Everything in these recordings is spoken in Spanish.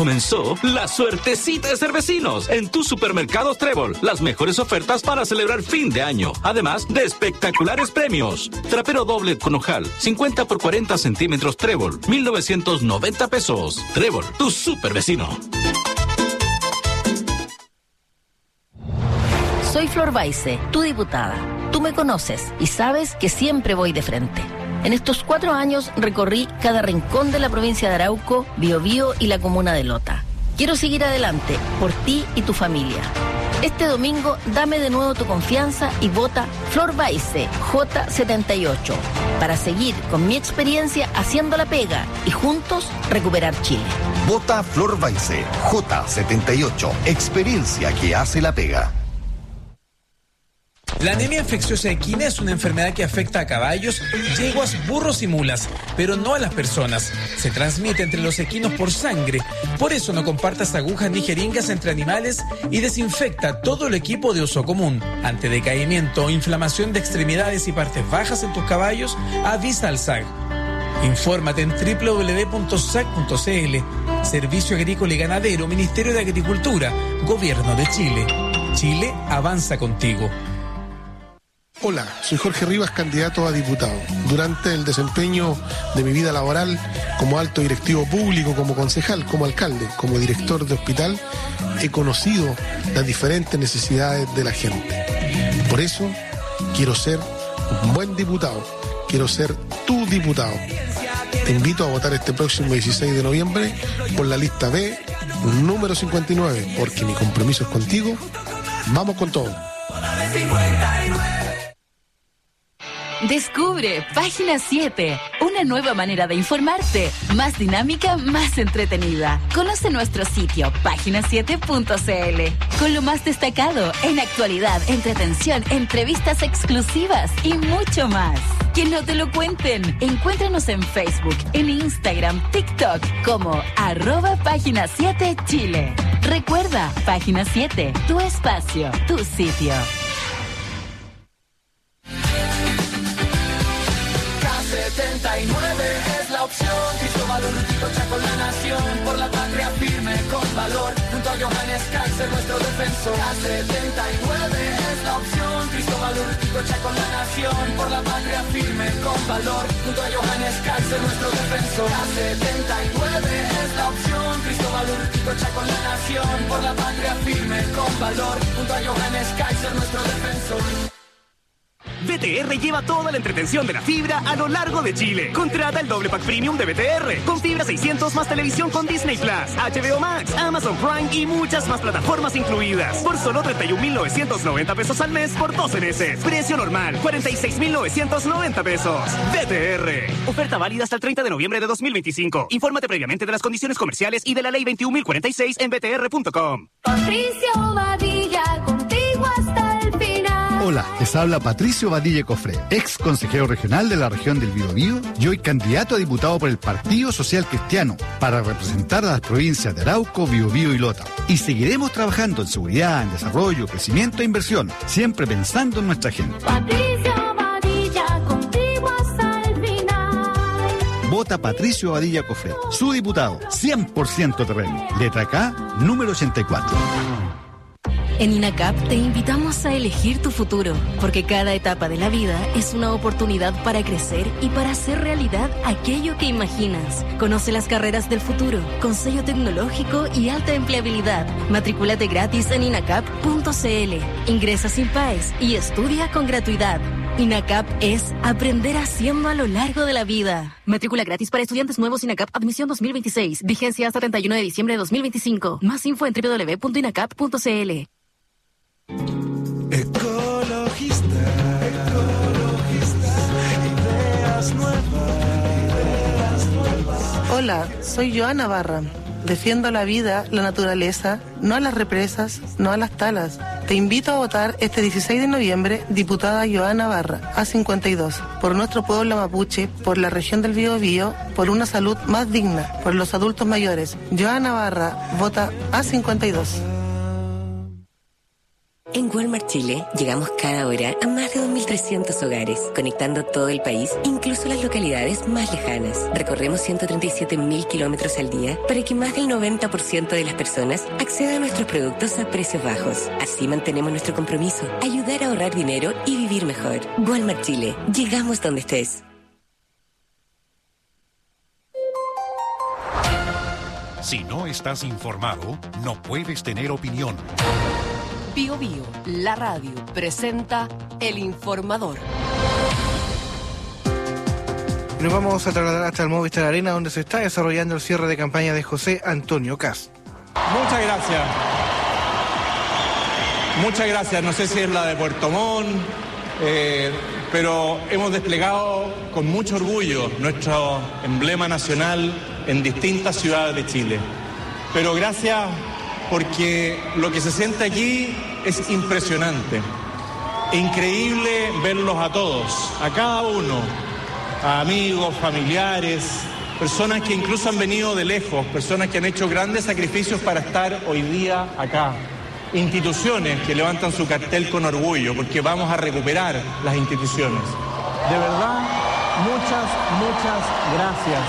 Comenzó la suertecita de Cervecinos en tus supermercados Trébol. Las mejores ofertas para celebrar fin de año. Además de espectaculares premios. Trapero doble con ojal, 50 por 40 centímetros Trébol, 1,990 pesos. Trébol, tu super vecino. Soy Flor Baise, tu diputada. Tú me conoces y sabes que siempre voy de frente. En estos 4 años recorrí cada rincón de la provincia de Arauco, Biobío y la comuna de Lota. Quiero seguir adelante por ti y tu familia. Este domingo dame de nuevo tu confianza y vota Flor Baise J78 para seguir con mi experiencia haciendo la pega y juntos recuperar Chile. Vota Flor Baise J78, experiencia que hace la pega. La anemia infecciosa equina es una enfermedad que afecta a caballos, yeguas, burros y mulas, pero no a las personas. Se transmite entre los equinos por sangre. Por eso no compartas agujas ni jeringas entre animales y desinfecta todo el equipo de uso común. Ante decaimiento o inflamación de extremidades y partes bajas en tus caballos, avisa al SAG. Infórmate en www.sag.cl. Servicio Agrícola y Ganadero, Ministerio de Agricultura, Gobierno de Chile. Chile avanza contigo. Hola, soy Jorge Rivas, candidato a diputado. Durante el desempeño de mi vida laboral como alto directivo público, como concejal, como alcalde, como director de hospital, he conocido las diferentes necesidades de la gente. Por eso, quiero ser un buen diputado, quiero ser tu diputado. Te invito a votar este próximo 16 de noviembre por la lista B, número 59, porque mi compromiso es contigo. Vamos con todo. Descubre Página 7, una nueva manera de informarte, más dinámica, más entretenida. Conoce nuestro sitio, página7.cl, con lo más destacado en actualidad, entretención, entrevistas exclusivas y mucho más. Que no te lo cuenten. Encuéntranos en Facebook, en Instagram, TikTok, como @Página7Chile. Recuerda, Página 7, tu espacio, tu sitio. Es la opción, Cristóbal Urquijo con la nación, por la patria firme con valor, junto a Johannes Kaiser, nuestro defensor. K79 es la opción, Cristóbal Urquijo con la nación, por la patria firme con valor, junto a Johannes Kaiser, nuestro defensor. K79 es la opción, Cristóbal Urquijo con la nación, por la patria firme con valor, junto a Johannes Kaiser, nuestro defensor. BTR lleva toda la entretención de la fibra a lo largo de Chile. Contrata el doble pack premium de BTR, con fibra 600 más televisión con Disney Plus, HBO Max, Amazon Prime y muchas más plataformas incluidas. Por solo 31,990 pesos al mes por 12 meses. Precio normal, 46,990 pesos. BTR. Oferta válida hasta el 30 de noviembre de 2025. Infórmate previamente de las condiciones comerciales y de la ley 21.046 en btr.com. Patricio Badilla, contigo hasta el final. Hola, les habla Patricio Badilla Cofré, ex consejero regional de la región del Biobío y hoy candidato a diputado por el Partido Social Cristiano para representar a las provincias de Arauco, Biobío y Lota. Y seguiremos trabajando en seguridad, en desarrollo, crecimiento e inversión, siempre pensando en nuestra gente. Patricio Badilla, contigo hasta el final. Vota Patricio Badilla Cofré, su diputado, 100% terreno. Letra K, número 84. En INACAP te invitamos a elegir tu futuro, porque cada etapa de la vida es una oportunidad para crecer y para hacer realidad aquello que imaginas. Conoce las carreras del futuro, con sello tecnológico y alta empleabilidad. Matricúlate gratis en inacap.cl. Ingresa sin PAES y estudia con gratuidad. INACAP es aprender haciendo a lo largo de la vida. Matrícula gratis para estudiantes nuevos INACAP Admisión 2026. Vigencia hasta 31 de diciembre de 2025. Más info en www.inacap.cl. Ecologista, ideas nuevas. Hola, soy Joana Barra. Defiendo la vida, la naturaleza, no a las represas, no a las talas. Te invito a votar este 16 de noviembre, diputada Joana Barra, A52, por nuestro pueblo mapuche, por la región del Biobío, por una salud más digna, por los adultos mayores. Joana Barra, vota A52. En Walmart Chile, llegamos cada hora a más de 2.300 hogares, conectando todo el país, incluso las localidades más lejanas. Recorremos 137.000 kilómetros al día para que más del 90% de las personas accedan a nuestros productos a precios bajos. Así mantenemos nuestro compromiso, ayudar a ahorrar dinero y vivir mejor. Walmart Chile, llegamos donde estés. Si no estás informado, no puedes tener opinión. Bio Bio, la radio, presenta El Informador. Nos vamos a trasladar hasta el Movistar Arena, donde se está desarrollando el cierre de campaña de José Antonio Kast. Muchas gracias. Muchas gracias. No sé si es la de Puerto Montt, pero hemos desplegado con mucho orgullo nuestro emblema nacional en distintas ciudades de Chile. Pero gracias, porque lo que se siente aquí es impresionante. Increíble verlos a todos, a cada uno, a amigos, familiares, personas que incluso han venido de lejos, personas que han hecho grandes sacrificios para estar hoy día acá. Instituciones que levantan su cartel con orgullo, porque vamos a recuperar las instituciones. De verdad, muchas gracias.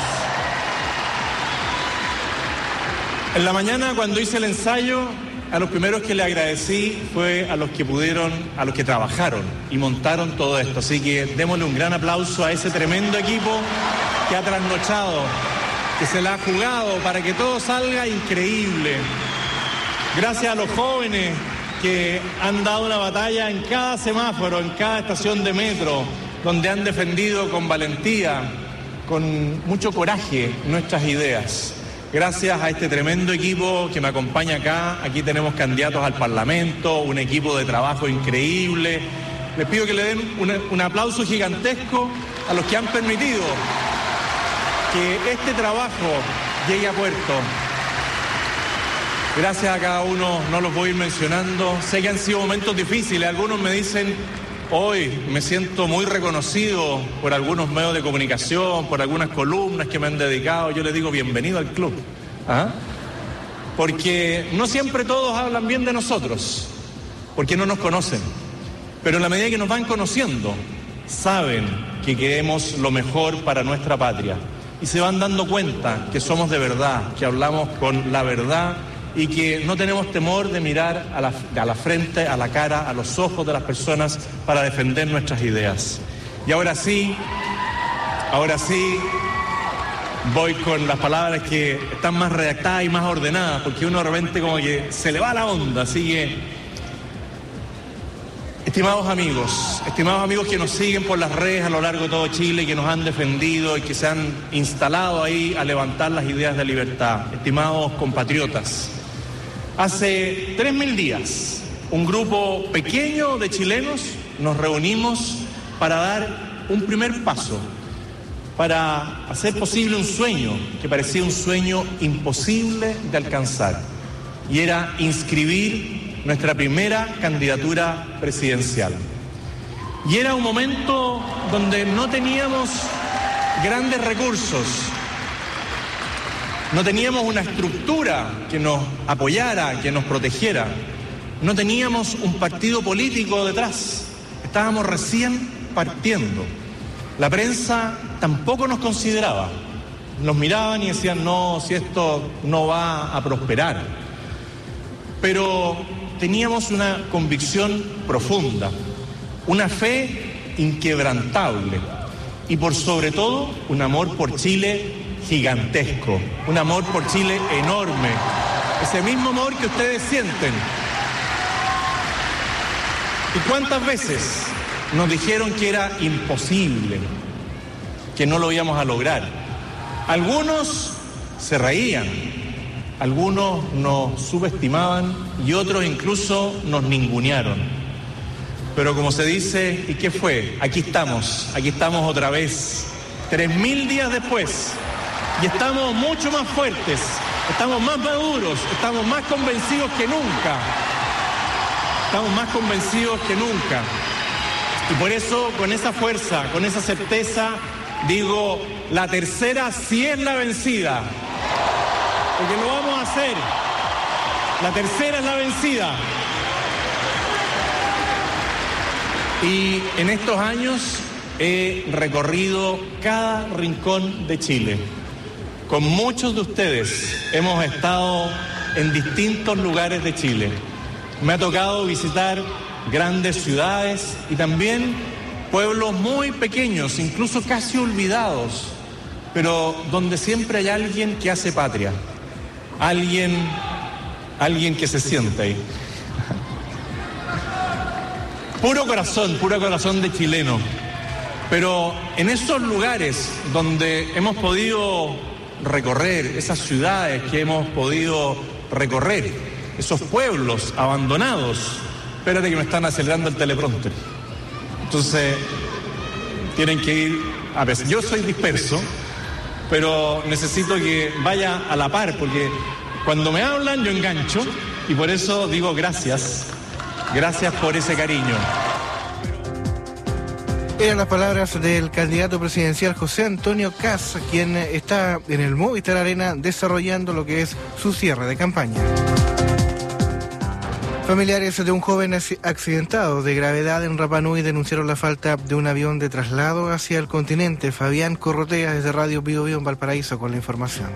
En la mañana, cuando hice el ensayo, a los primeros que le agradecí fue a los que pudieron, a los que trabajaron y montaron todo esto. Así que démosle un gran aplauso a ese tremendo equipo que ha trasnochado, que se la ha jugado para que todo salga increíble. Gracias a los jóvenes que han dado una batalla en cada semáforo, en cada estación de metro, donde han defendido con valentía, con mucho coraje nuestras ideas. Gracias a este tremendo equipo que me acompaña acá. Aquí tenemos candidatos al Parlamento, un equipo de trabajo increíble. Les pido que le den un aplauso gigantesco a los que han permitido que este trabajo llegue a puerto. Gracias a cada uno, no los voy a ir mencionando. Sé que han sido momentos difíciles. Algunos me dicen, hoy me siento muy reconocido por algunos medios de comunicación, por algunas columnas que me han dedicado. Yo les digo, bienvenido al club. Porque no siempre todos hablan bien de nosotros, porque no nos conocen. Pero en la medida que nos van conociendo, saben que queremos lo mejor para nuestra patria. Y se van dando cuenta que somos de verdad, que hablamos con la verdad y que no tenemos temor de mirar a la frente, a la cara, a los ojos de las personas para defender nuestras ideas. Y ahora sí, voy con las palabras que están más redactadas y más ordenadas, porque uno de repente como que se le va la onda. Así que, estimados amigos que nos siguen por las redes a lo largo de todo Chile, que nos han defendido y que se han instalado ahí a levantar las ideas de libertad, estimados compatriotas, hace 3.000 días, un grupo pequeño de chilenos nos reunimos para dar un primer paso, para hacer posible un sueño que parecía un sueño imposible de alcanzar, y era inscribir nuestra primera candidatura presidencial. Y era un momento donde no teníamos grandes recursos, no teníamos una estructura que nos apoyara, que nos protegiera. No teníamos un partido político detrás. Estábamos recién partiendo. La prensa tampoco nos consideraba. Nos miraban y decían, no, si esto no va a prosperar. Pero teníamos una convicción profunda, una fe inquebrantable y por sobre todo un amor por Chile gigantesco, un amor por Chile enorme, ese mismo amor que ustedes sienten. ¿Y cuántas veces nos dijeron que era imposible, que no lo íbamos a lograr? Algunos se reían, algunos nos subestimaban y otros incluso nos ningunearon. Pero como se dice, ¿y qué fue? Aquí estamos otra vez, 3.000 días después. Y estamos mucho más fuertes, estamos más maduros, estamos más convencidos que nunca. Y por eso, con esa fuerza, con esa certeza, digo, la tercera sí es la vencida. Porque lo vamos a hacer. La tercera es la vencida. Y en estos años he recorrido cada rincón de Chile. Con muchos de ustedes hemos estado en distintos lugares de Chile. Me ha tocado visitar grandes ciudades y también pueblos muy pequeños, incluso casi olvidados, pero donde siempre hay alguien que hace patria, alguien que se siente ahí. Puro corazón de chileno. Pero en esos lugares donde hemos podido recorrer, esas ciudades que hemos podido recorrer, esos pueblos abandonados, espérate que me están acelerando el teleprompter. Entonces, tienen que ir a veces. Yo soy disperso, pero necesito que vaya a la par, porque cuando me hablan yo engancho, y por eso digo gracias. Gracias por ese cariño. Eran las palabras del candidato presidencial José Antonio Kast, quien está en el Movistar Arena desarrollando lo que es su cierre de campaña. Familiares de un joven accidentado de gravedad en Rapa Nui denunciaron la falta de un avión de traslado hacia el continente. Fabián Corrotea desde Radio Bio Bio en Valparaíso con la información.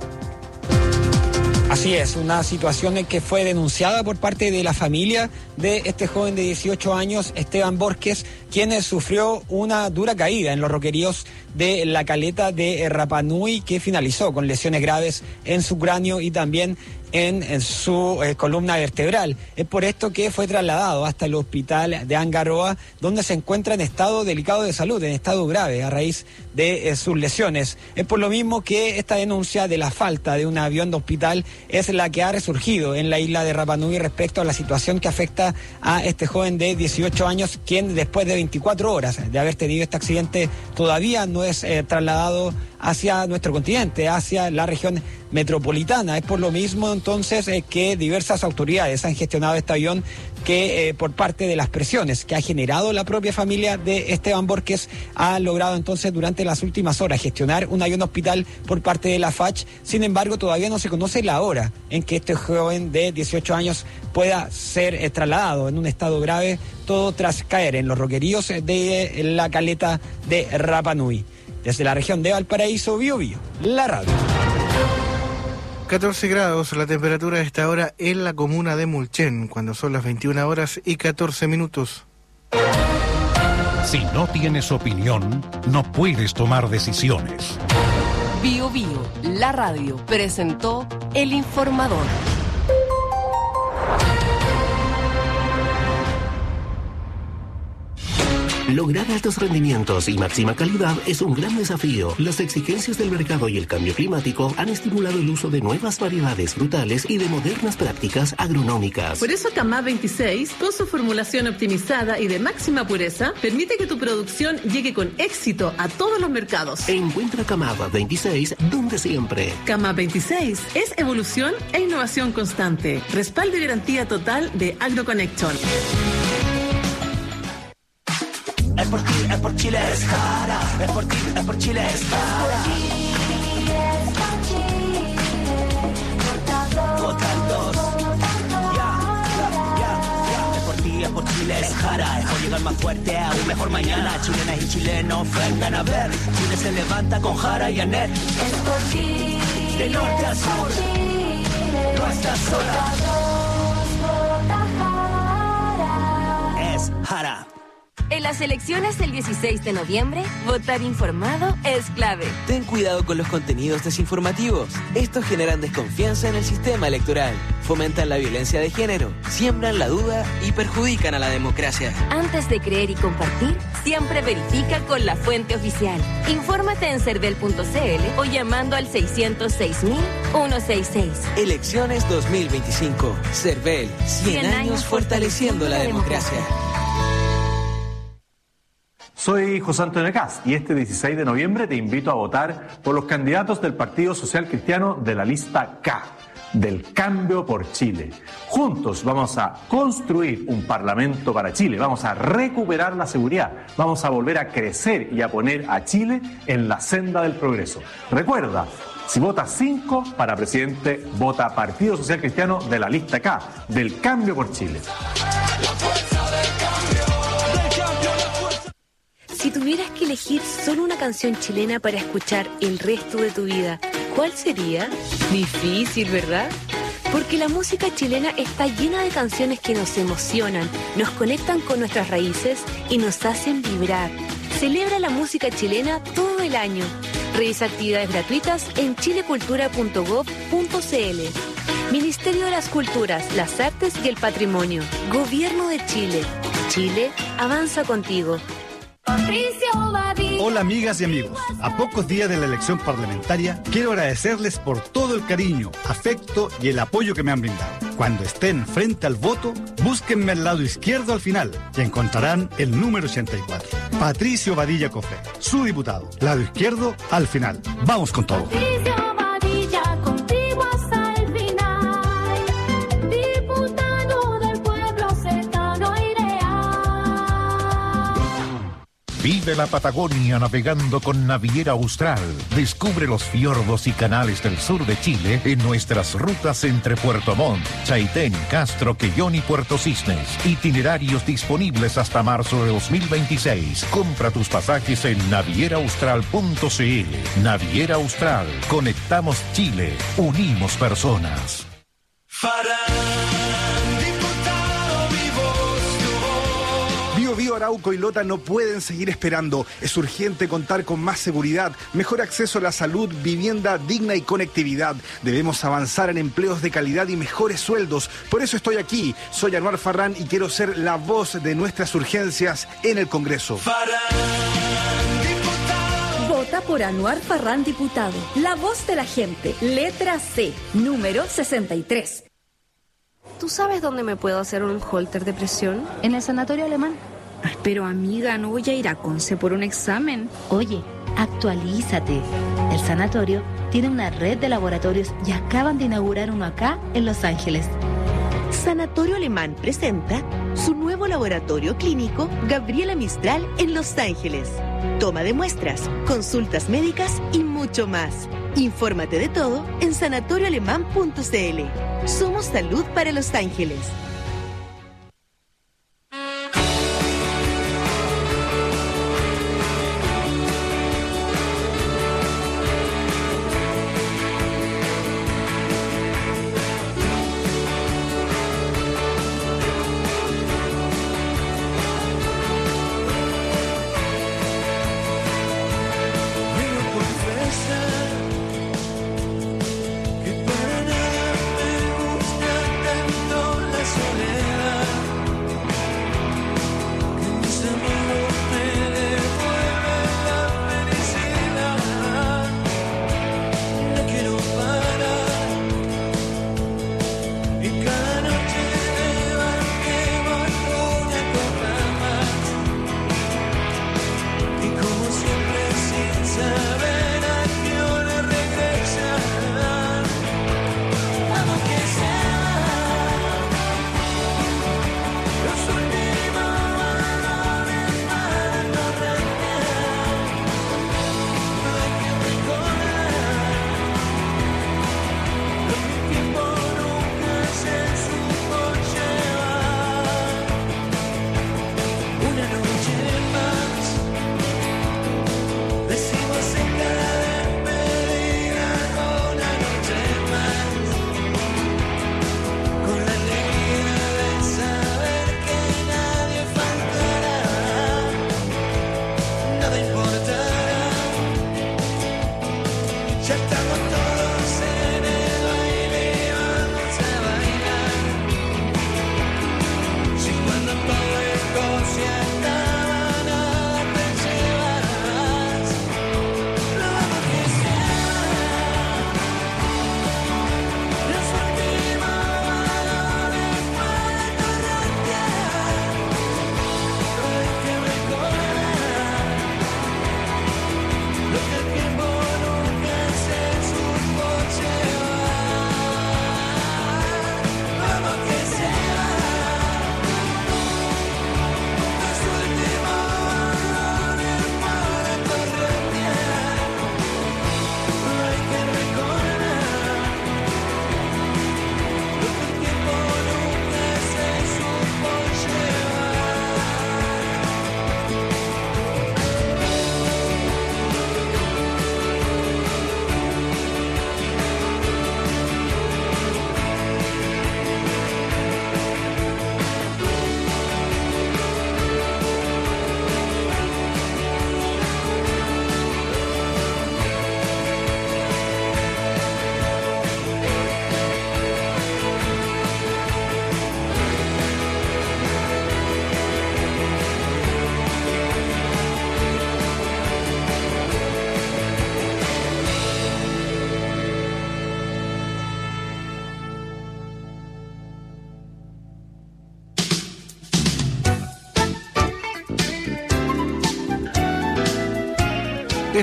Así es, una situación que fue denunciada por parte de la familia de este joven de 18 años, Esteban Borges, quien sufrió una dura caída en los roqueríos de la caleta de Rapa Nui, que finalizó con lesiones graves en su cráneo y también en su columna vertebral. Es por esto que fue trasladado hasta el hospital de Angaroa, donde se encuentra en estado delicado de salud, en estado grave, a raíz de sus lesiones. Es por lo mismo que esta denuncia de la falta de un avión de hospital es la que ha resurgido en la isla de Rapa Nui respecto a la situación que afecta a este joven de 18 años, quien después de 24 horas de haber tenido este accidente todavía no es trasladado hacia nuestro continente, hacia la región metropolitana. Es por lo mismo entonces que diversas autoridades han gestionado este avión que por parte de las presiones que ha generado la propia familia de Esteban Borges ha logrado entonces durante las últimas horas gestionar un avión hospital por parte de la FACH. Sin embargo, todavía no se conoce la hora en que este joven de 18 años pueda ser trasladado en un estado grave, todo tras caer en los roqueríos de la caleta de Rapa Nui. Desde la región de Valparaíso, Bio Bio, la radio. 14 grados la temperatura a esta hora en la comuna de Mulchen, cuando son las 21 horas y 14 minutos. Si no tienes opinión, no puedes tomar decisiones. Bio Bio, la radio, presentó El Informador. Lograr altos rendimientos y máxima calidad es un gran desafío. Las exigencias del mercado y el cambio climático han estimulado el uso de nuevas variedades frutales y de modernas prácticas agronómicas. Por eso Camá 26, con su formulación optimizada y de máxima pureza, permite que tu producción llegue con éxito a todos los mercados. Encuentra Camá 26 donde siempre. Camá 26 es evolución e innovación constante. Respaldo y garantía total de AgroConnection. Es por ti, es por Chile, es Jara. Es por ti, es por Chile, es Jara. Vota el 2. Es por ti, es por Chile, es Jara. Es por llegar más fuerte a un mejor mañana. Chilenas y chilenos vengan a ver. Chile se levanta con Jara y Anet. Es por ti. De norte a sur. No estás sola. Es Jara. En las elecciones del 16 de noviembre, votar informado es clave. Ten cuidado con los contenidos desinformativos. Estos generan desconfianza en el sistema electoral, fomentan la violencia de género, siembran la duda y perjudican a la democracia. Antes de creer y compartir, siempre verifica con la fuente oficial. Infórmate en cervel.cl o llamando al 606.166. Elecciones 2025. Cervel, 100 años fortaleciendo la democracia. Soy José Antonio Kast y este 16 de noviembre te invito a votar por los candidatos del Partido Social Cristiano de la lista K, del Cambio por Chile. Juntos vamos a construir un parlamento para Chile, vamos a recuperar la seguridad, vamos a volver a crecer y a poner a Chile en la senda del progreso. Recuerda, si votas 5 para presidente, vota Partido Social Cristiano de la lista K, del Cambio por Chile. La fuerza del cambio. tuvieras que elegir solo una canción chilena para escuchar el resto de tu vida, ¿cuál sería? Difícil, ¿verdad? Porque la música chilena está llena de canciones que nos emocionan, nos conectan con nuestras raíces y nos hacen vibrar. Celebra la música chilena todo el año. Revisa actividades gratuitas en chilecultura.gov.cl. Ministerio de las Culturas, las Artes y el Patrimonio. Gobierno de Chile. Chile avanza contigo. Hola amigas y amigos, a pocos días de la elección parlamentaria quiero agradecerles por todo el cariño, afecto y el apoyo que me han brindado. Cuando estén frente al voto, búsquenme al lado izquierdo al final y encontrarán el número 84. Patricio Badilla Cofré, su diputado. Lado izquierdo al final. Vamos con todo. Vive la Patagonia navegando con Naviera Austral. Descubre los fiordos y canales del sur de Chile en nuestras rutas entre Puerto Montt, Chaitén, Castro, Quellón y Puerto Cisnes. Itinerarios disponibles hasta marzo de 2026. Compra tus pasajes en navieraaustral.cl. Naviera Austral. Conectamos Chile. Unimos personas. Bío, Arauco y Lota no pueden seguir esperando. Es urgente contar con más seguridad, mejor acceso a la salud, vivienda digna y conectividad. Debemos avanzar en empleos de calidad y mejores sueldos. Por eso estoy aquí. Soy Anuar Farrán y quiero ser la voz de nuestras urgencias en el Congreso. Vota por Anuar Farrán, diputado. La voz de la gente. Letra C, número 63. ¿Tú sabes dónde me puedo hacer un holter de presión? En el Sanatorio Alemán. Pero amiga, no voy a ir a Conce por un examen. Oye, actualízate. El sanatorio tiene una red de laboratorios y acaban de inaugurar uno acá en Los Ángeles. Sanatorio Alemán presenta su nuevo laboratorio clínico Gabriela Mistral en Los Ángeles. Toma de muestras, consultas médicas y mucho más. Infórmate de todo en sanatorioalemán.cl. Somos salud para Los Ángeles.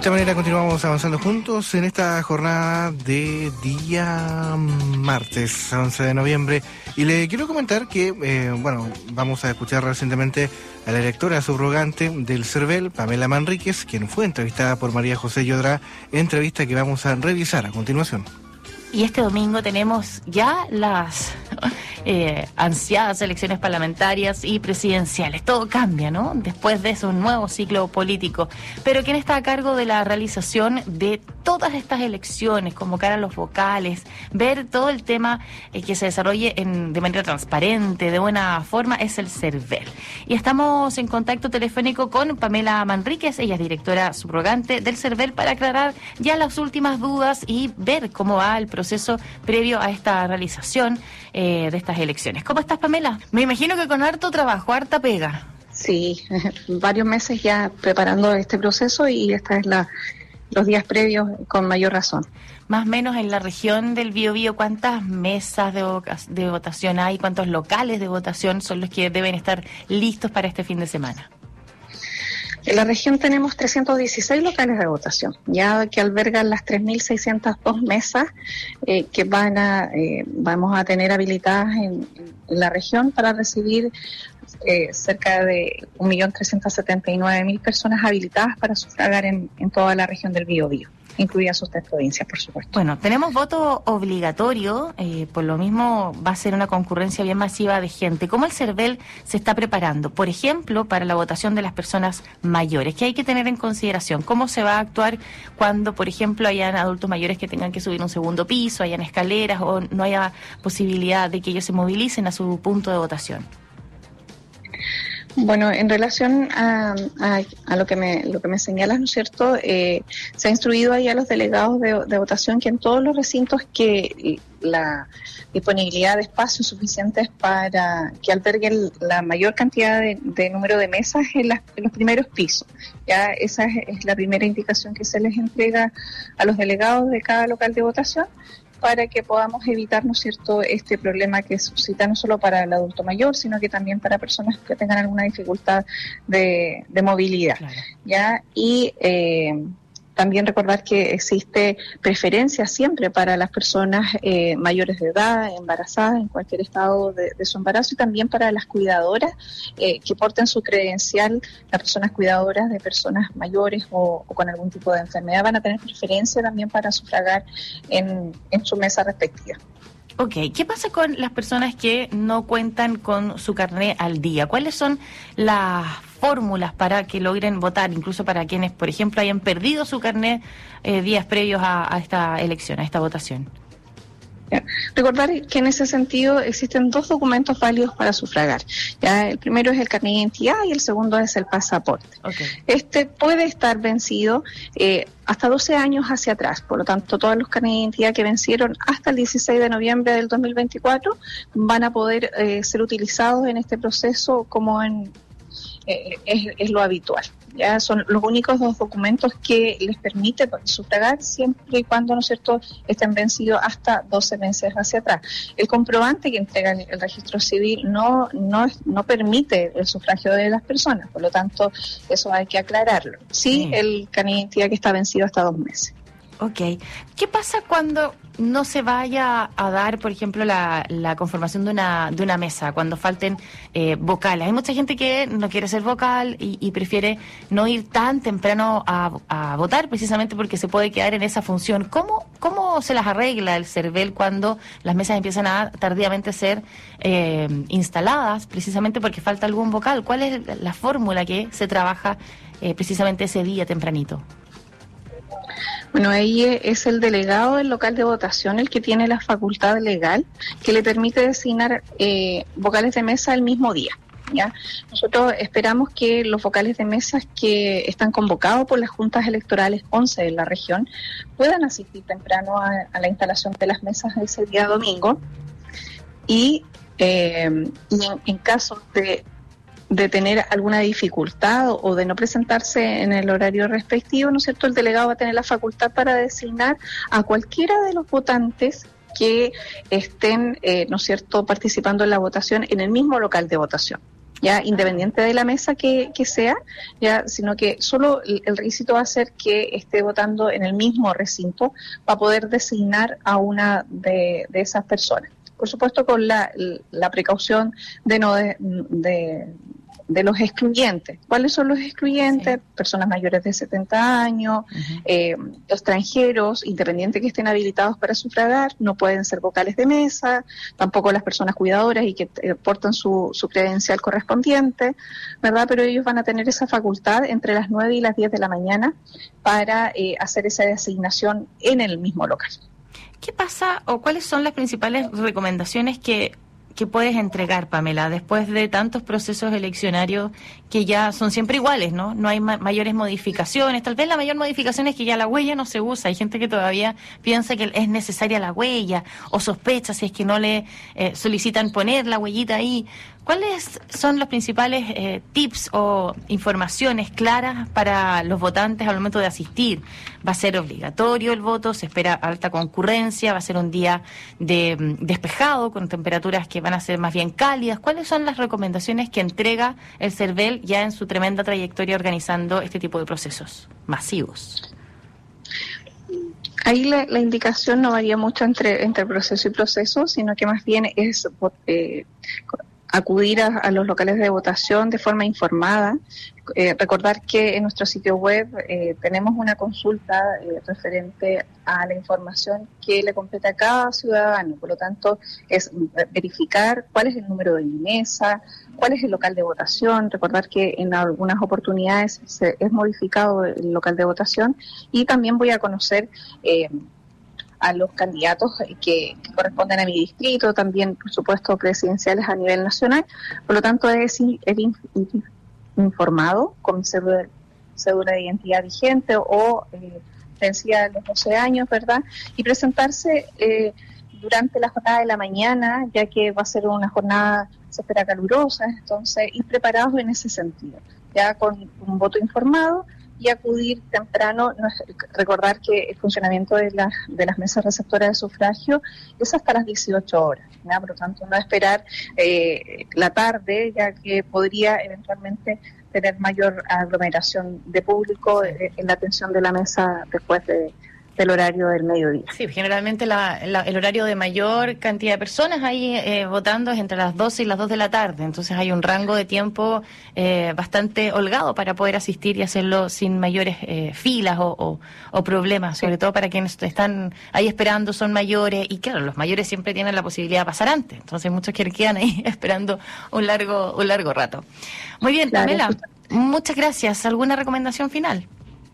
esta manera continuamos avanzando juntos en esta jornada de día martes 11 de noviembre. Y le quiero comentar que, vamos a escuchar recientemente a la directora subrogante del CERVEL, Pamela Manríquez, quien fue entrevistada por María José Yodrá, entrevista que vamos a revisar a continuación. Y este domingo tenemos ya las ansiadas elecciones parlamentarias y presidenciales. Todo cambia, ¿no? Después de eso, un nuevo ciclo político. Pero ¿quién está a cargo de la realización de todas estas elecciones? Convocar a los vocales, ver todo el tema que se desarrolle de manera transparente, de buena forma, es el CERVEL. Y estamos en contacto telefónico con Pamela Manríquez, ella es directora subrogante del CERVEL, para aclarar ya las últimas dudas y ver cómo va el proceso previo a esta realización de estas elecciones. ¿Cómo estás, Pamela? Me imagino que con harto trabajo, harta pega. Sí, varios meses ya preparando este proceso y esta es los días previos con mayor razón. Más o menos en la región del Biobío, ¿cuántas mesas de votación hay? ¿Cuántos locales de votación son los que deben estar listos para este fin de semana? En la región tenemos 316 locales de votación, ya que albergan las 3.602 mesas que vamos a tener habilitadas en la región para recibir cerca de 1.379.000 personas habilitadas para sufragar en toda la región del Biobío, incluidas sus 3 provincias, por supuesto. Bueno, tenemos voto obligatorio, por lo mismo va a ser una concurrencia bien masiva de gente. ¿Cómo el CERVEL se está preparando? Por ejemplo, para la votación de las personas mayores, ¿qué hay que tener en consideración? ¿Cómo se va a actuar cuando, por ejemplo, hayan adultos mayores que tengan que subir un segundo piso, hayan escaleras o no haya posibilidad de que ellos se movilicen a su punto de votación? Bueno, en relación a lo que me señalas, ¿no es cierto? Se ha instruido ahí a los delegados de votación que en todos los recintos que la disponibilidad de espacios suficientes para que alberguen la mayor cantidad de número de mesas en los primeros pisos. Ya esa es la primera indicación que se les entrega a los delegados de cada local de votación, para que podamos evitar, ¿no es cierto?, este problema que suscita no solo para el adulto mayor, sino que también para personas que tengan alguna dificultad de movilidad. Claro. ¿Ya? Y también recordar que existe preferencia siempre para las personas mayores de edad, embarazadas en cualquier estado de su embarazo, y también para las cuidadoras que porten su credencial. Las personas cuidadoras de personas mayores o con algún tipo de enfermedad van a tener preferencia también para sufragar en su mesa respectiva. Ok, ¿qué pasa con las personas que no cuentan con su carné al día? ¿Cuáles son las fórmulas para que logren votar, incluso para quienes, por ejemplo, hayan perdido su carné días previos a esta elección, a esta votación? Recordar que en ese sentido existen 2 documentos válidos para sufragar. Ya, el primero es el carnet de identidad y el segundo es el pasaporte. Okay. Este puede estar vencido hasta 12 años hacia atrás, por lo tanto todos los carnets de identidad que vencieron hasta el 16 de noviembre del 2024 van a poder ser utilizados en este proceso como es lo habitual. Ya son los únicos 2 documentos que les permite sufragar siempre y cuando, ¿no es cierto?, estén vencidos hasta 12 meses hacia atrás. El comprobante que entrega el registro civil no permite el sufragio de las personas, por lo tanto eso hay que aclararlo. Sí, el carnet de identidad que está vencido hasta 2 meses. Ok. ¿Qué pasa cuando no se vaya a dar, por ejemplo, la conformación de una mesa, cuando falten vocales? Hay mucha gente que no quiere ser vocal y prefiere no ir tan temprano a votar, precisamente porque se puede quedar en esa función. ¿Cómo se las arregla el CERVEL cuando las mesas empiezan a tardíamente ser instaladas, precisamente porque falta algún vocal? ¿Cuál es la fórmula que se trabaja precisamente ese día tempranito? Bueno, ahí es el delegado del local de votación el que tiene la facultad legal que le permite designar vocales de mesa el mismo día. ¿Ya? Nosotros esperamos que los vocales de mesas que están convocados por las juntas electorales 11 de la región puedan asistir temprano a la instalación de las mesas ese día domingo y en caso de tener alguna dificultad o de no presentarse en el horario respectivo, ¿no es cierto?, el delegado va a tener la facultad para designar a cualquiera de los votantes que estén, ¿no es cierto?, participando en la votación en el mismo local de votación. ya independiente de la mesa que sea, ya, sino que solo el requisito va a ser que esté votando en el mismo recinto para poder designar a una de esas personas. Por supuesto, con la precaución de los excluyentes. ¿Cuáles son los excluyentes? Sí. Personas mayores de 70 años, extranjeros, independientes que estén habilitados para sufragar, no pueden ser vocales de mesa, tampoco las personas cuidadoras y que portan su credencial correspondiente, ¿verdad? Pero ellos van a tener esa facultad entre las 9 y las 10 de la mañana para hacer esa designación en el mismo local. ¿Qué pasa o cuáles son las principales recomendaciones que puedes entregar, Pamela, después de tantos procesos eleccionarios que ya son siempre iguales, ¿no? No hay mayores modificaciones. Tal vez la mayor modificación es que ya la huella no se usa. Hay gente que todavía piensa que es necesaria la huella o sospecha si es que no le solicitan poner la huellita ahí. ¿Cuáles son los principales tips o informaciones claras para los votantes al momento de asistir? ¿Va a ser obligatorio el voto? ¿Se espera alta concurrencia? ¿Va a ser un día despejado con temperaturas que van a ser más bien cálidas? ¿Cuáles son las recomendaciones que entrega el CERVEL ya en su tremenda trayectoria organizando este tipo de procesos masivos? Ahí la indicación no varía mucho entre proceso y proceso, sino que más bien es acudir a los locales de votación de forma informada. Recordar que en nuestro sitio web tenemos una consulta referente a la información que le compete a cada ciudadano. Por lo tanto, es verificar cuál es el número de mi mesa, cuál es el local de votación. Recordar que en algunas oportunidades es modificado el local de votación, y también voy a conocer a los candidatos que corresponden a mi distrito, también, por supuesto, presidenciales a nivel nacional. Por lo tanto, es informado con mi cédula de identidad vigente o vencida de los 12 años, ¿verdad? Y presentarse durante la jornada de la mañana, ya que va a ser una jornada, se espera, calurosa, entonces ir preparados en ese sentido, ya con un voto informado, y acudir temprano. Recordar que el funcionamiento de las mesas receptoras de sufragio es hasta las 18 horas, ¿ya? Por lo tanto, no esperar la tarde, ya que podría eventualmente tener mayor aglomeración de público en la atención de la mesa después del horario del mediodía. Sí, generalmente el horario de mayor cantidad de personas ahí votando es entre las 12 y las 2 de la tarde, entonces hay un rango de tiempo bastante holgado para poder asistir y hacerlo sin mayores filas o problemas, sobre todo para quienes están ahí esperando, son mayores, y claro, los mayores siempre tienen la posibilidad de pasar antes, entonces hay muchos que quedan ahí esperando un largo rato. Muy bien, claro, Pamela, muchas gracias. ¿Alguna recomendación final?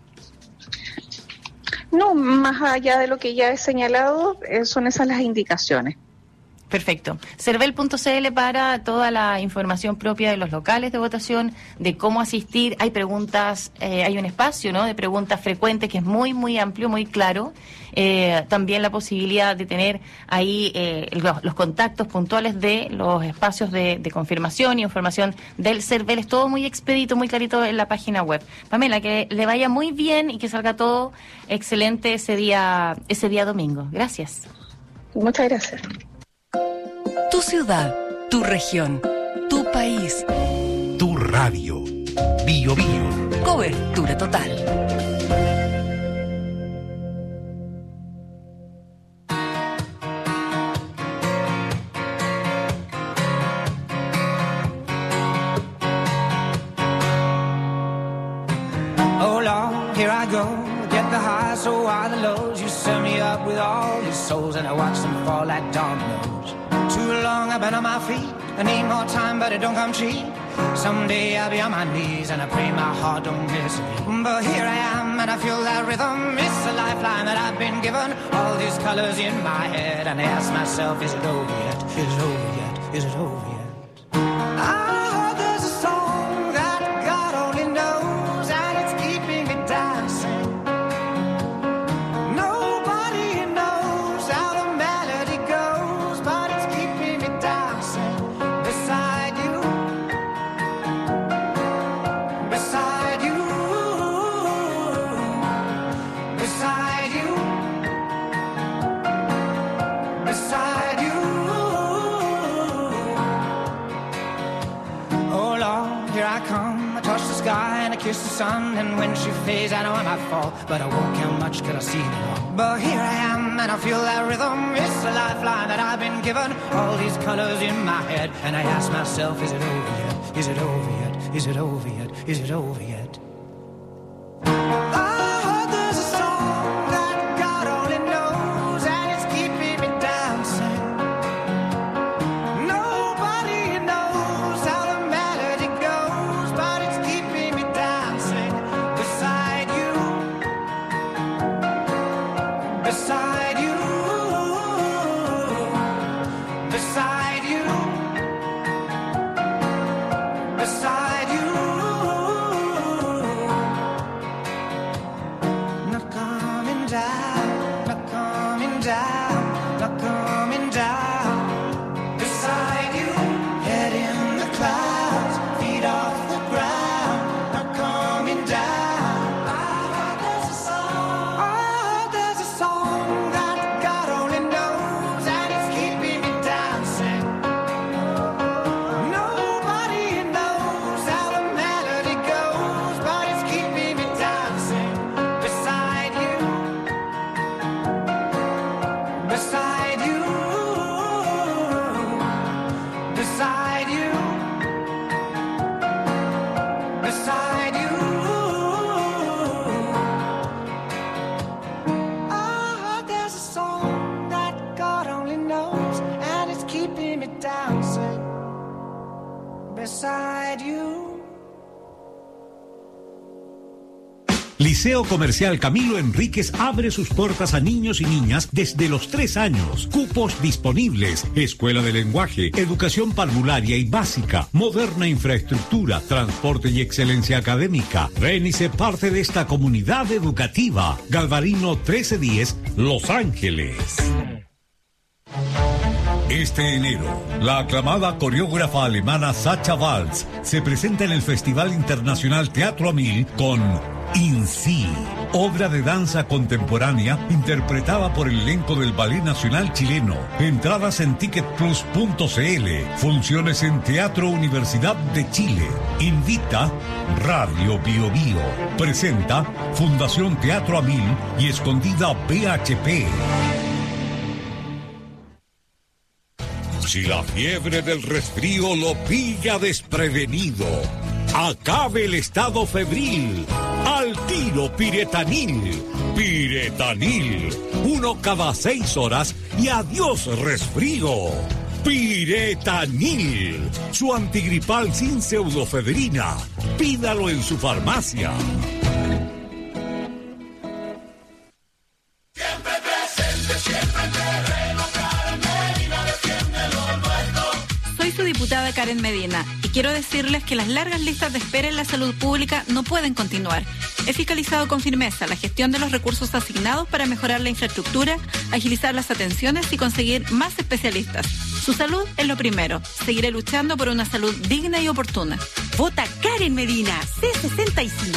No, más allá de lo que ya he señalado, son esas las indicaciones. Perfecto. Cervel.cl para toda la información propia de los locales de votación, de cómo asistir. Hay preguntas, hay un espacio, ¿no?, de preguntas frecuentes que es muy, muy amplio, muy claro. También la posibilidad de tener ahí los contactos puntuales de los espacios de confirmación y información del CERVEL. Es todo muy expedito, muy clarito en la página web. Pamela, que le vaya muy bien y que salga todo excelente ese día domingo. Gracias. Muchas gracias. Tu ciudad, tu región, tu país. Tu radio. Bio Bio. Cobertura total. Oh Lord, here I go. Get the highs, so are the lows. You set me up with all these souls, and I watch them fall like dominoes. Too long I've been on my feet. I need more time, but it don't come cheap. Someday I'll be on my knees, and I pray my heart don't miss a beat. But here I am, and I feel that rhythm. It's a lifeline that I've been given. All these colors in my head, and I ask myself, is it over yet? Is it over yet? Is it over yet? I heard there's a song that God only knows, and it's keeping me dancing. Nobody knows how the melody goes, but it's keeping me dancing beside you, beside you, beside you, beside you. kiss the sun, and when she fades, I know I might fall, but I won't care much 'cause I've seen it all. But here I am, and I feel that rhythm. It's a lifeline that I've been given. All these colors in my head, and I ask myself, is it over yet? Is it over yet? Is it over yet? Is it over yet? Liceo Comercial Camilo Enríquez abre sus puertas a niños y niñas desde los 3 años. Cupos disponibles. Escuela de lenguaje, educación parvularia y básica, moderna infraestructura, transporte y excelencia académica. Ven y sé parte de esta comunidad educativa. Galvarino 1310, Los Ángeles. Este enero, la aclamada coreógrafa alemana Sacha Waltz se presenta en el Festival Internacional Teatro a Mil con In Si, obra de danza contemporánea interpretada por el elenco del Ballet Nacional Chileno. Entradas en ticketplus.cl. Funciones en Teatro Universidad de Chile. Invita Radio Bio Bio. Presenta Fundación Teatro a Mil y Escondida BHP. Si la fiebre del resfrío lo pilla desprevenido, acabe el estado febril. Al tiro Piretanil. Piretanil. 1 cada 6 horas y adiós resfrío. Piretanil. Su antigripal sin pseudofedrina. Pídalo en su farmacia. Siempre presente, siempre en terreno. Karen Medina defiende lo nuestro. Soy su diputada Karen Medina y quiero decirles que las largas listas de espera en la salud pública no pueden continuar. He fiscalizado con firmeza la gestión de los recursos asignados para mejorar la infraestructura, agilizar las atenciones y conseguir más especialistas. Su salud es lo primero. Seguiré luchando por una salud digna y oportuna. Vota Karen Medina, C65.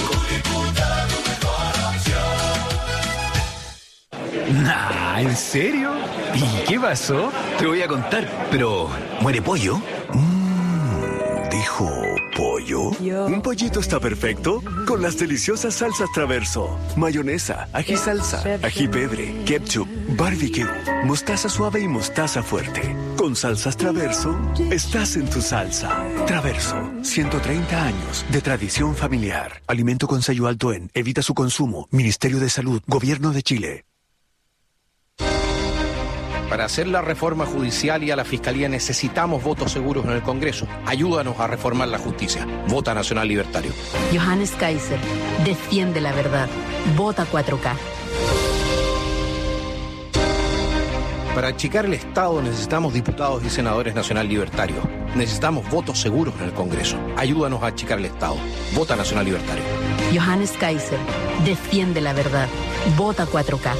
Nah, ¿en serio? ¿Y qué pasó? Te voy a contar, pero ¿muere pollo? ¿Dijo pollo? Un pollito está perfecto con las deliciosas salsas Traverso. Mayonesa, ají salsa, ají pebre, ketchup, barbecue, mostaza suave y mostaza fuerte. Con salsas Traverso, estás en tu salsa. Traverso, 130 años de tradición familiar. Alimento con sello alto en. Evita su consumo. Ministerio de Salud, Gobierno de Chile. Para hacer la reforma judicial y a la Fiscalía necesitamos votos seguros en el Congreso. Ayúdanos a reformar la justicia. Vota Nacional Libertario. Johannes Kaiser, defiende la verdad. Vota 4K. Para achicar el Estado necesitamos diputados y senadores Nacional Libertario. Necesitamos votos seguros en el Congreso. Ayúdanos a achicar el Estado. Vota Nacional Libertario. Johannes Kaiser, defiende la verdad. Vota 4K.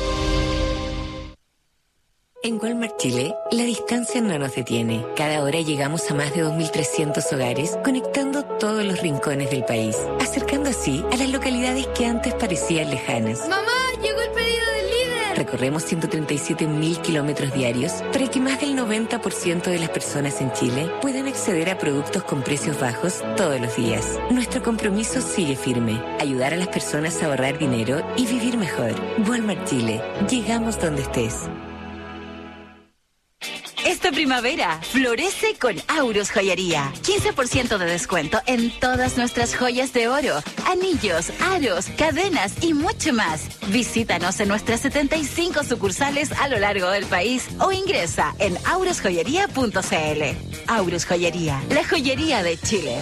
En Walmart Chile, la distancia no nos detiene. Cada hora llegamos a más de 2.300 hogares, conectando todos los rincones del país, acercando así a las localidades que antes parecían lejanas. ¡Mamá! ¡Llegó el pedido del líder! Recorremos 137.000 kilómetros diarios para que más del 90% de las personas en Chile puedan acceder a productos con precios bajos todos los días. Nuestro compromiso sigue firme: ayudar a las personas a ahorrar dinero y vivir mejor. Walmart Chile. Llegamos donde estés. Esta primavera, florece con Aurus Joyería. 15% de descuento en todas nuestras joyas de oro, anillos, aros, cadenas y mucho más. Visítanos en nuestras 75 sucursales a lo largo del país o ingresa en aurusjoyería.cl. Aurus Joyería, la joyería de Chile.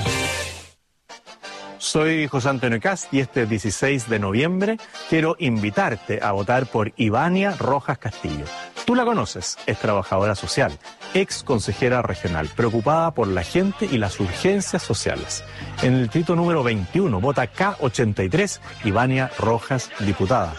Soy José Antonio Cast y este 16 de noviembre quiero invitarte a votar por Ivania Rojas Castillo. Tú la conoces, es trabajadora social, ex consejera regional, preocupada por la gente y las urgencias sociales. En el distrito número 21, vota K83, Ivania Rojas, diputada.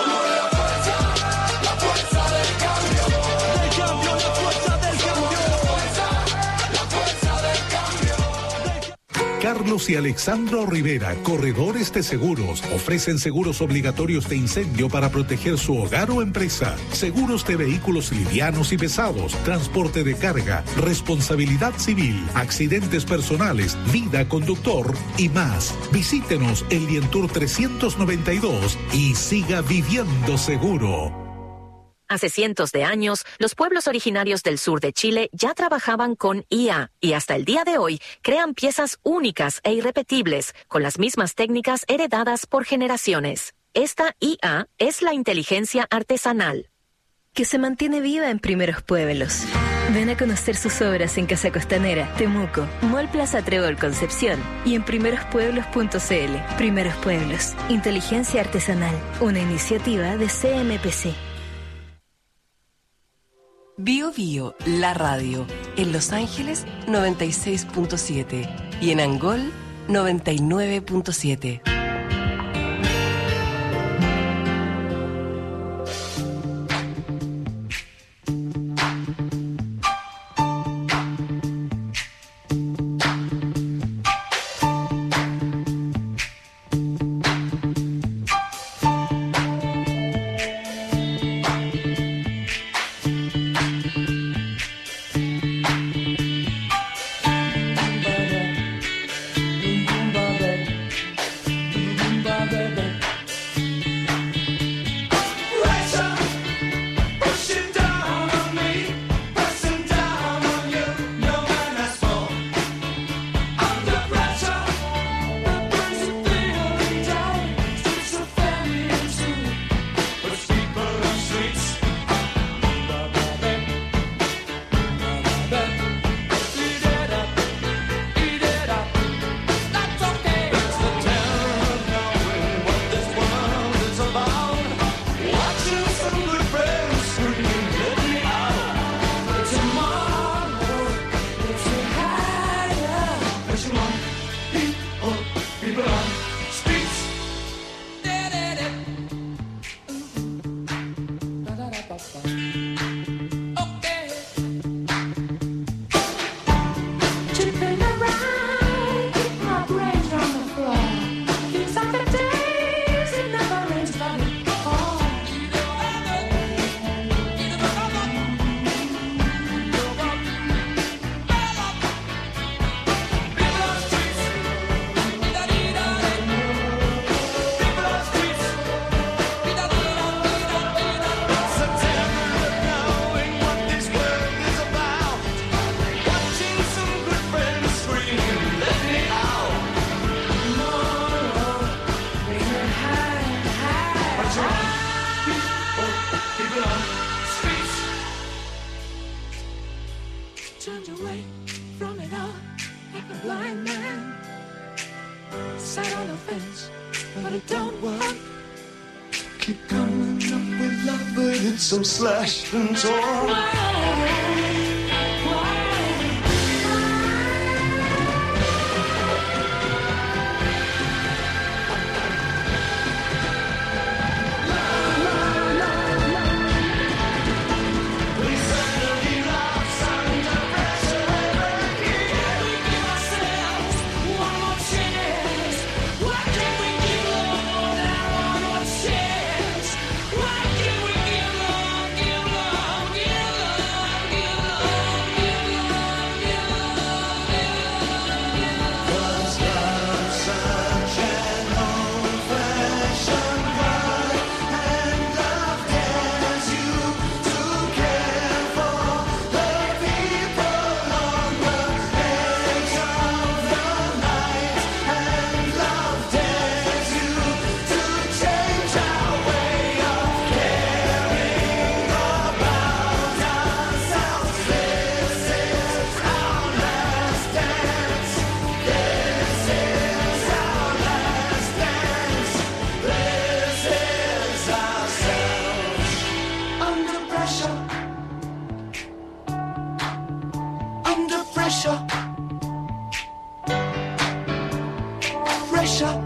Carlos y Alexandro Rivera, corredores de seguros, ofrecen seguros obligatorios de incendio para proteger su hogar o empresa, seguros de vehículos livianos y pesados, transporte de carga, responsabilidad civil, accidentes personales, vida conductor y más. Visítenos en Lientour 392 y siga viviendo seguro. Hace cientos de años, los pueblos originarios del sur de Chile ya trabajaban con IA y hasta el día de hoy crean piezas únicas e irrepetibles con las mismas técnicas heredadas por generaciones. Esta IA es la inteligencia artesanal, que se mantiene viva en Primeros Pueblos. Ven a conocer sus obras en Casa Costanera, Temuco, Mall Plaza Trébol Concepción y en primerospueblos.cl. Primeros Pueblos, inteligencia artesanal, una iniciativa de CMPC. Bio Bio, la radio. En Los Ángeles, 96.7. Y en Angol, 99.7. So slash and torn. Why can't we give more than one more chance? Why can't we pressure. Under pressure. Pressure.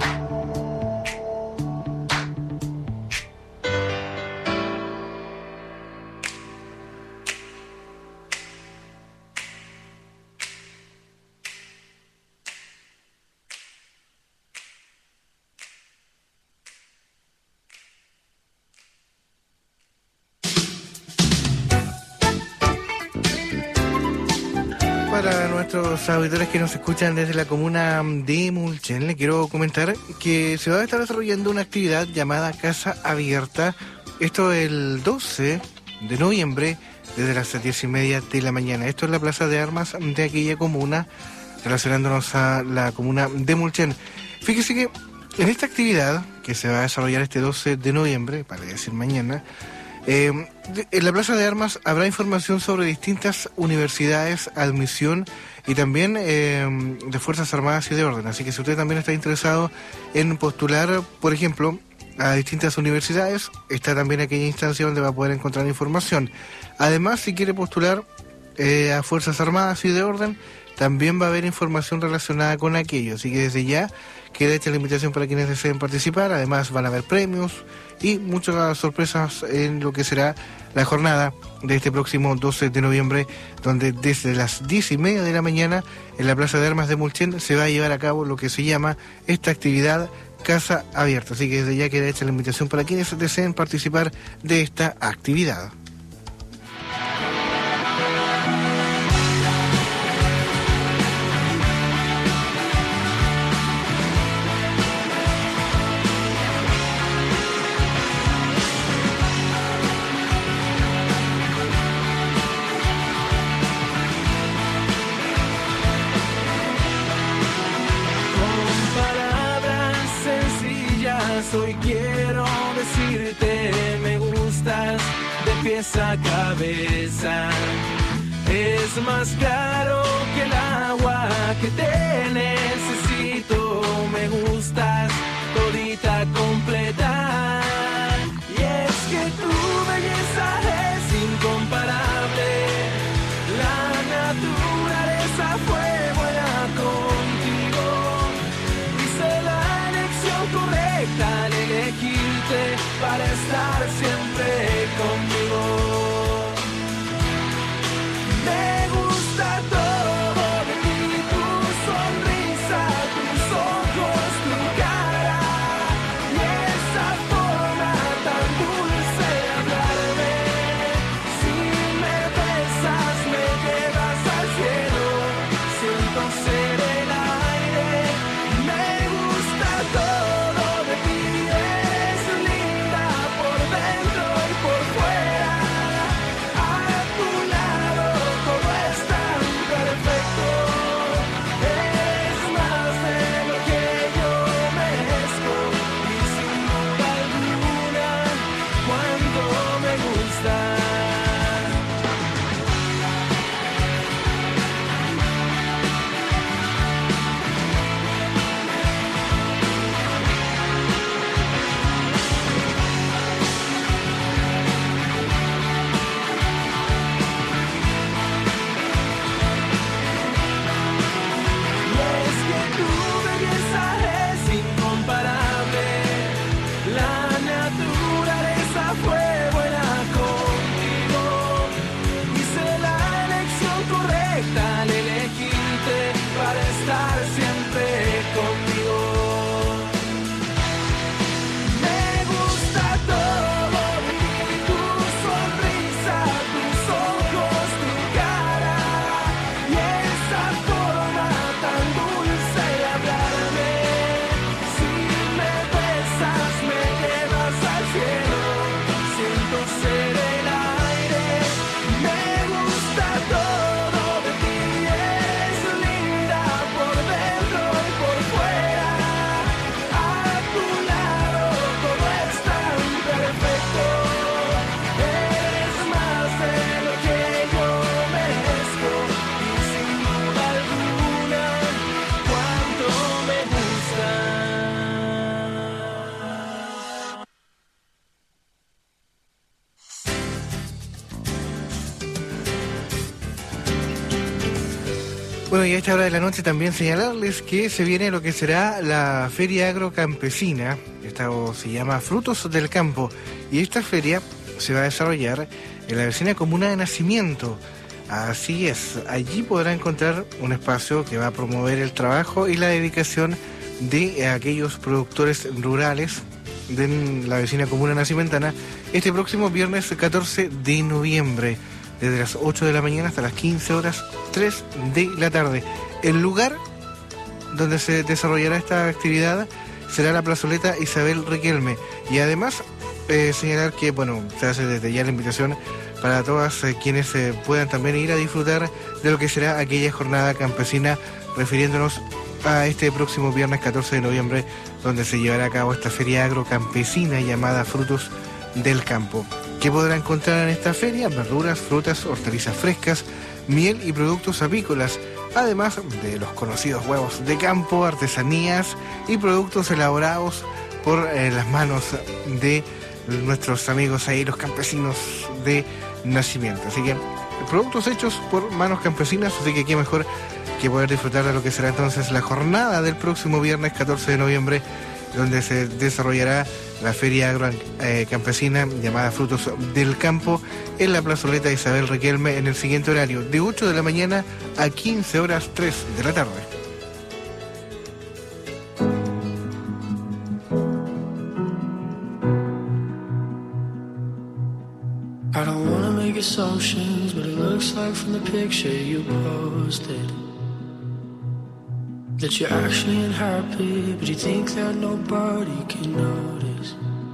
Para nuestros auditores que nos escuchan desde la comuna de Mulchen, le quiero comentar que se va a estar desarrollando una actividad llamada Casa Abierta. Esto el 12 de noviembre, desde las 10:30 de la mañana. Esto es la Plaza de Armas de aquella comuna, relacionándonos a la comuna de Mulchen. Fíjese que en esta actividad, que se va a desarrollar este 12 de noviembre, para decir mañana, en la Plaza de Armas habrá información sobre distintas universidades, admisión y también de Fuerzas Armadas y de Orden. Así que si usted también está interesado en postular, por ejemplo, a distintas universidades, está también aquella instancia donde va a poder encontrar información. Además, si quiere postular a Fuerzas Armadas y de Orden, también va a haber información relacionada con aquello. Así que desde ya queda hecha la invitación para quienes deseen participar. Además van a haber premios y muchas sorpresas en lo que será la jornada de este próximo 12 de noviembre, donde desde las 10:30 de la mañana en la Plaza de Armas de Mulchen se va a llevar a cabo lo que se llama esta actividad Casa Abierta. Así que desde ya queda hecha la invitación para quienes deseen participar de esta actividad. Hoy quiero decirte me gustas de pies a cabeza. Es más claro que el agua que te necesito. Me gustas todita completa. Y es que tu belleza es incomparable. La naturaleza fue buena contigo. Hice la elección correcta al elegirte para estar siempre conmigo. Me gusta todo de ti, tu sonrisa, tus ojos, tu cara y esa forma tan dulce Bueno, y a esta hora de la noche también señalarles que se viene lo que será la Feria Agrocampesina. Esta se llama Frutos del Campo. Y esta feria se va a desarrollar en la vecina comuna de Nacimiento. Así es, allí podrá encontrar un espacio que va a promover el trabajo y la dedicación de aquellos productores rurales de la vecina comuna nacimentana este próximo viernes 14 de noviembre, desde las 8 de la mañana hasta las 15 horas 3 de la tarde. El lugar donde se desarrollará esta actividad será la plazoleta Isabel Riquelme. Y además señalar que, bueno, se hace desde ya la invitación para todas quienes puedan también ir a disfrutar de lo que será aquella jornada campesina, refiriéndonos a este próximo viernes 14 de noviembre, donde se llevará a cabo esta feria agrocampesina llamada Frutos del Campo. ¿Qué podrá encontrar en esta feria? Verduras, frutas, hortalizas frescas, miel y productos apícolas, además de los conocidos huevos de campo, artesanías y productos elaborados por las manos de nuestros amigos ahí, los campesinos de Nacimiento. Así que productos hechos por manos campesinas, así que qué mejor que poder disfrutar de lo que será entonces la jornada del próximo viernes 14 de noviembre, donde se desarrollará la feria agrocampesina llamada Frutos del Campo en la plazoleta Isabel Riquelme en el siguiente horario, de 8 de la mañana a 15 horas 3 de la tarde. I don't wanna make assumptions, but it looks like from the picture you posted that you're actually unhappy, but you think that nobody can notice.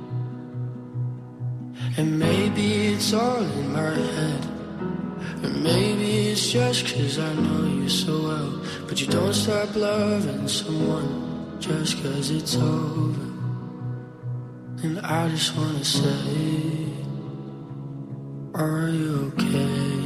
And maybe it's all in my head, and maybe it's just 'cause I know you so well, but you don't stop loving someone just 'cause it's over. And I just wanna say, are you okay?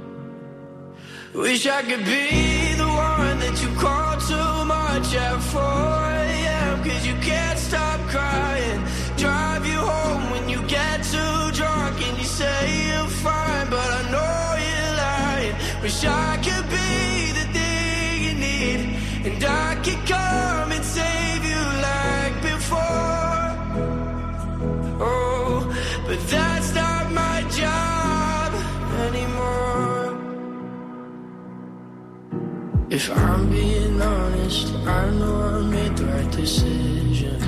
Wish I could be the one that you call too much at 4 a.m. 'Cause you can't stop crying. Drive you home when you get too drunk and you say you're fine, but I know you're lying. Wish I could be the thing you need, and I could come and save you like before. Oh, but that's not my job anymore. If I'm being honest, I know I made the right decision.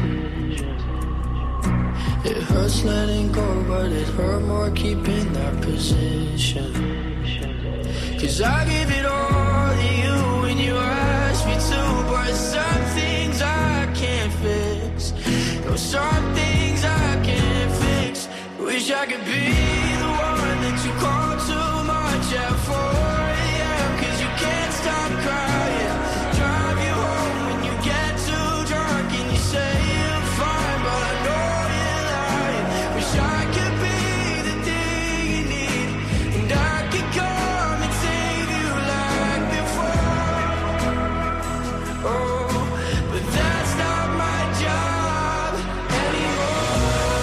It hurts letting go, but it hurt more keeping that position. 'Cause I give it all to you when you ask me to, but some things I can't fix. No, some things I can't fix. Wish I could be the one that you call too much at 4 a.m. 'Cause you can't stop crying. Drive you home when you get too drunk and you say you're fine, but I know you're lying. Wish I could be the thing you need, and I could come and save you like before. Oh, but that's not my job anymore.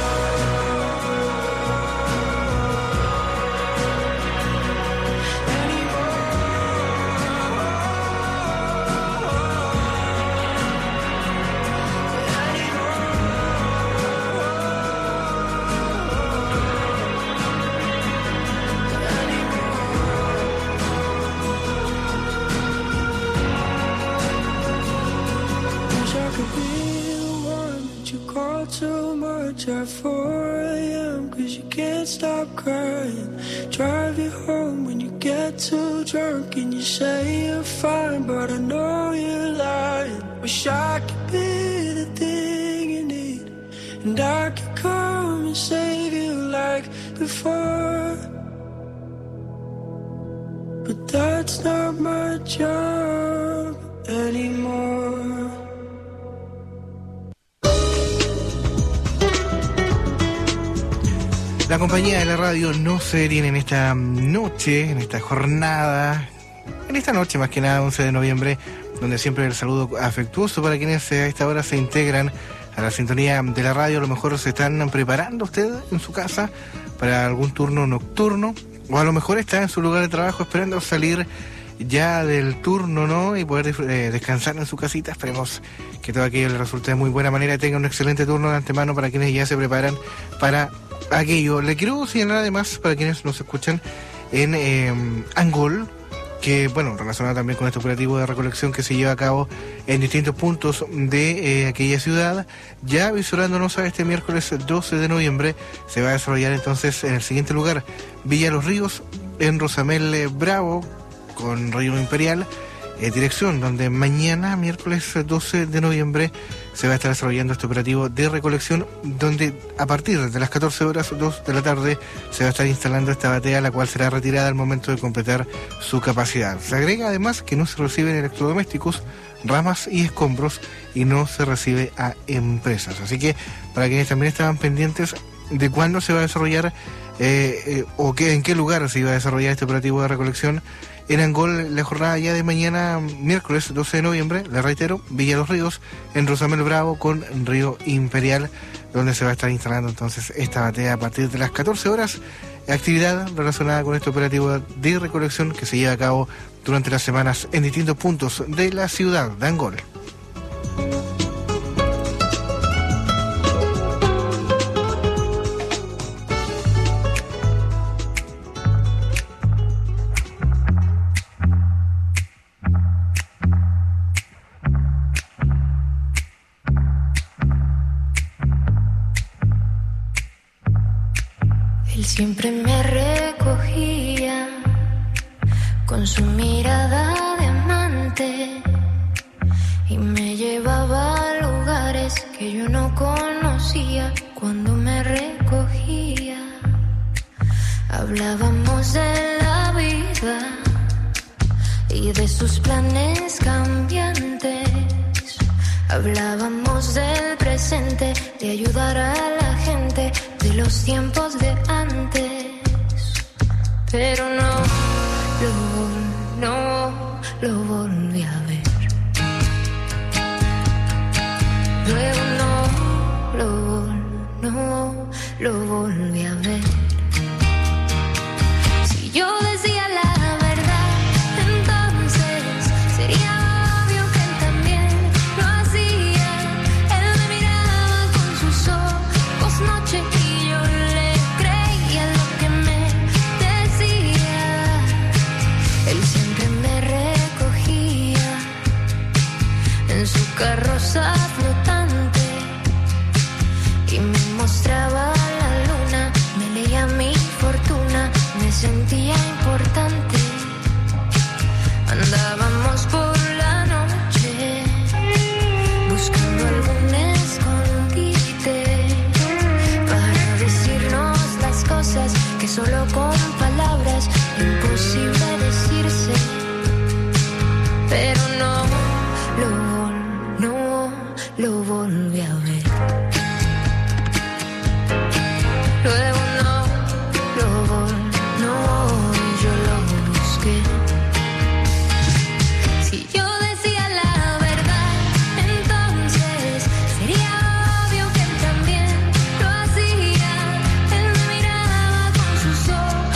Too much at 4 a.m. 'Cause you can't stop crying. Drive you home when you get too drunk and you say you're fine, but I know you're lying. Wish I could be the thing you need, and I could come and save you like before. But that's not my job anymore. La compañía de la radio no se detiene en esta noche, en esta jornada, en esta noche más que nada, 11 de noviembre, donde siempre el saludo afectuoso para quienes a esta hora se integran a la sintonía de la radio. A lo mejor se están preparando usted en su casa para algún turno nocturno, o a lo mejor está en su lugar de trabajo esperando salir ya del turno, ¿no? Y poder descansar en su casita. Esperemos que todo aquello le resulte de muy buena manera y tenga un excelente turno de antemano para quienes ya se preparan para aquello. Le quiero señalar además, para quienes nos escuchan en Angol, que, bueno, relacionado también con este operativo de recolección que se lleva a cabo en distintos puntos de aquella ciudad, ya visorándonos a este miércoles 12 de noviembre, se va a desarrollar entonces en el siguiente lugar: Villa Los Ríos, en Rosamel Bravo, con Río Imperial, dirección donde mañana, miércoles 12 de noviembre, se va a estar desarrollando este operativo de recolección, donde a partir de las 14 horas, 2 de la tarde, se va a estar instalando esta batea, la cual será retirada al momento de completar su capacidad. Se agrega además que no se reciben electrodomésticos, ramas y escombros, y no se recibe a empresas. Así que para quienes también estaban pendientes de cuándo se va a desarrollar en qué lugar se iba a desarrollar este operativo de recolección, en Angol, la jornada ya de mañana, miércoles 12 de noviembre, le reitero, Villa Los Ríos, en Rosamel Bravo con Río Imperial, donde se va a estar instalando entonces esta batea a partir de las 14 horas. Actividad relacionada con este operativo de recolección que se lleva a cabo durante las semanas en distintos puntos de la ciudad de Angol. Siempre me recogía con su mirada de amante y me llevaba a lugares que yo no conocía. Cuando me recogía, hablábamos de la vida y de sus planes cambiantes. Hablábamos del presente, de ayudar a la gente, de los tiempos de antes. Pero no lo volví a ver. Luego no lo volví a ver. Si yo decía la verdad, entonces sería obvio que él también lo hacía. Él me miraba con sus ojos noche y yo le creía lo que me decía. Él siempre me recogía en su carroza flotante y me mostraba la luna, me leía mi fortuna, me sentía importante. Andábamos por la noche buscando algún escondite para decirnos las cosas que solo con palabras imposible decirse. Pero no lo volví a ver. Luego no, yo lo busqué. Si yo decía la verdad, entonces sería obvio que él también lo hacía. Él me miraba con sus ojos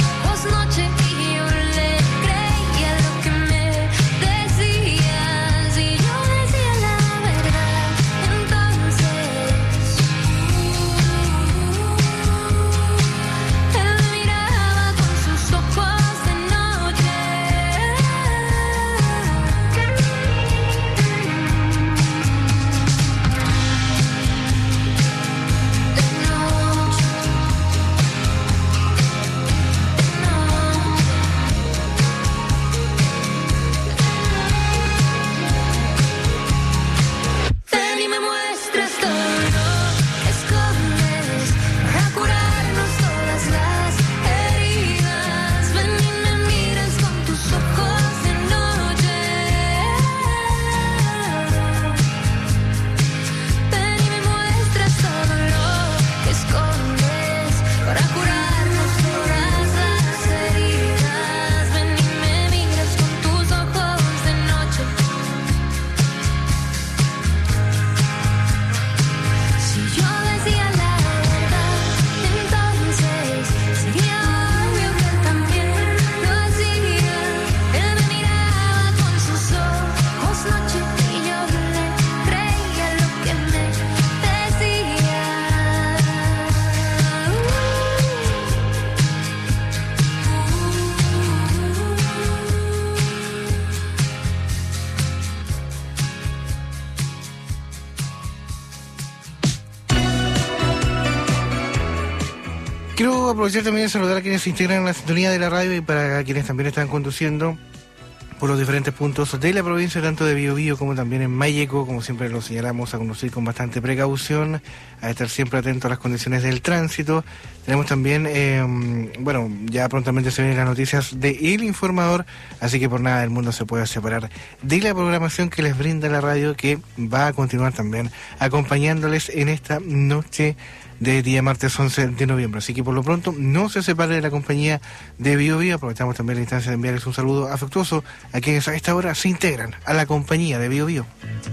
aprovechar también de saludar a quienes se integran en la sintonía de la radio y para quienes también están conduciendo por los diferentes puntos de la provincia, tanto de Biobío como también en Mayeco, como siempre lo señalamos, a conducir con bastante precaución, a estar siempre atento a las condiciones del tránsito. Tenemos también, ya prontamente se vienen las noticias de El Informador, así que por nada del mundo se puede separar de la programación que les brinda la radio, que va a continuar también acompañándoles en esta noche de día martes 11 de noviembre. Así que por lo pronto no se separe de la compañía de Biobío. Aprovechamos también la instancia de enviarles un saludo afectuoso a quienes a esta hora se integran a la compañía de Biobío.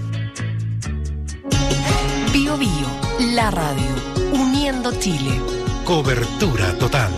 Biobío, la radio, uniendo Chile. Cobertura total.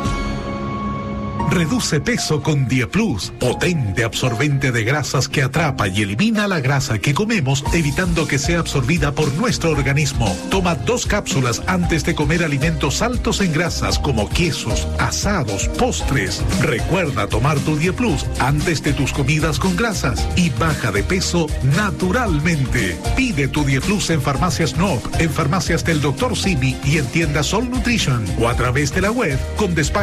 Reduce peso con Dieplus, potente absorbente de grasas que atrapa y elimina la grasa que comemos, evitando que sea absorbida por nuestro organismo. Toma 2 cápsulas antes de comer alimentos altos en grasas como quesos, asados, postres. Recuerda tomar tu Dieplus antes de tus comidas con grasas y baja de peso naturalmente. Pide tu Dieplus en Farmacias Nob, en Farmacias del Dr. Simi y en tiendas All Nutrition o a través de la web con despacho